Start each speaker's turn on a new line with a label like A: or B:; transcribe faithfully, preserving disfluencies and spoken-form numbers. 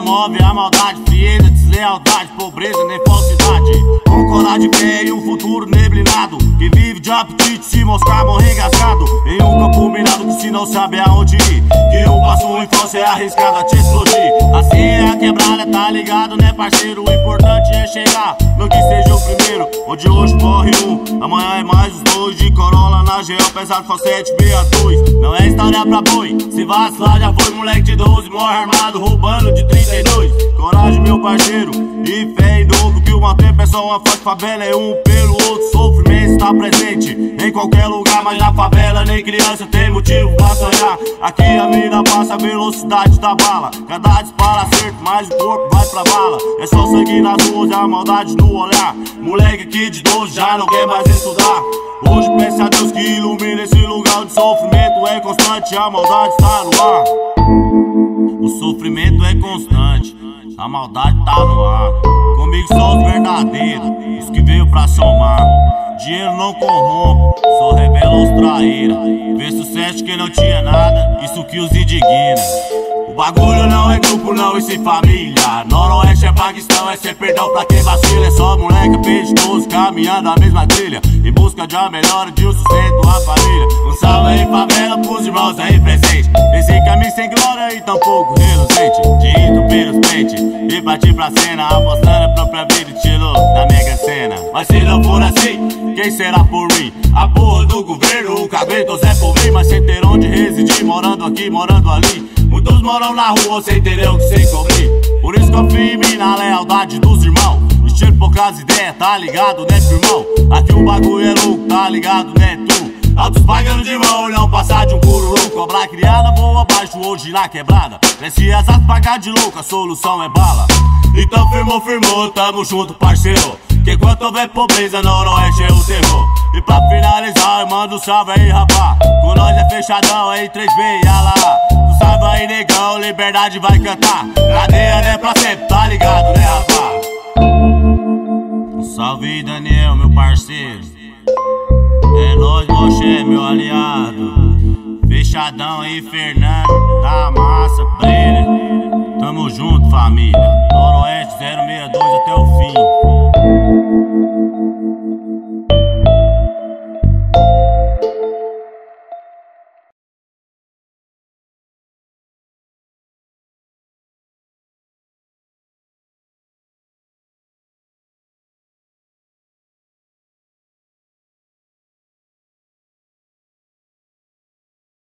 A: move a maldade, frieza, deslealdade, pobreza, nem falsidade. Com coragem de fé e um futuro neblinado, quem vive de apetite se mostrar morrer engasgado em um campo minado que se não sabe aonde ir, que um passo infância é arriscado a te explodir. Assim é a quebrada, tá ligado, né parceiro? O importante é chegar no que seja o primeiro, onde hoje morre um, amanhã é mais os dois. De Corolla na G L, pesado só sete B A dois. Não é história pra boi, se vacilar já foi. Moleque de doze, morre armado, roubando de trinta e dois. Coragem meu parceiro, e fé em novo, que uma tempo é só uma fase, favela é um pelo outro. Sofrimento está presente em qualquer lugar, mas na favela nem criança tem motivo pra sonhar. Aqui a mira passa a velocidade da bala, cada disparo acerta, mas o corpo vai pra bala. É só sangue nas ruas e a maldade no olhar. Moleque aqui de doze já não quer mais estudar. Hoje peço a Deus que ilumine esse lugar onde sofrimento é constante, a maldade está no ar. O sofrimento é constante, a maldade tá no ar. Comigo são os verdadeiros, os que veio pra somar. Dinheiro não corrompe, só revela os traíra. Vê sucesso que não tinha nada, isso que os indigna. O bagulho não é grupo não, e sim família. Noroeste é Paquistão, é sem perdão pra quem vacila. É só moleque apetitoso caminhando a mesma trilha, em busca de uma melhora, de um sustento à família. Um salve aí favela pros irmãos aí presentes, esse caminho sem glória e tão pouco reluzente. De entupir os pentes e partir pra cena, apostando a própria vida e estilo da mega cena. Mas se não for assim, quem será por mim? A porra do governo, o cabrito Zé por mim. Mas sem ter onde residir, morando aqui, morando ali. Muitos moram na rua sem ter o que sem cobrir. Por isso confio em mim, na lealdade dos irmãos. Estilo poucas ideias, tá ligado, né, irmão? Aqui o bagulho é louco, tá ligado, né, tu? Altos pagando de mão, não passar de um cururu. Cobrar criada, voa abaixo, hoje na quebrada. Cresce as asas, pagar de louco, a solução é bala. Então firmou, firmou, tamo junto, parceiro. Que enquanto houver pobreza, Noroeste é o terror. E pra finalizar, eu mando um salve aí, rapá. Com nós é fechadão, aí três B, lá. Tu salve aí, negão, liberdade vai cantar. Cadeia não é pra sempre, tá ligado, né, rapá? Um salve aí, Daniel, meu parceiro. É nóis, Moché, meu aliado. Fechadão aí, Fernando, da massa, Brenner. Tamo junto, família. Noroeste zero seis dois até o fim.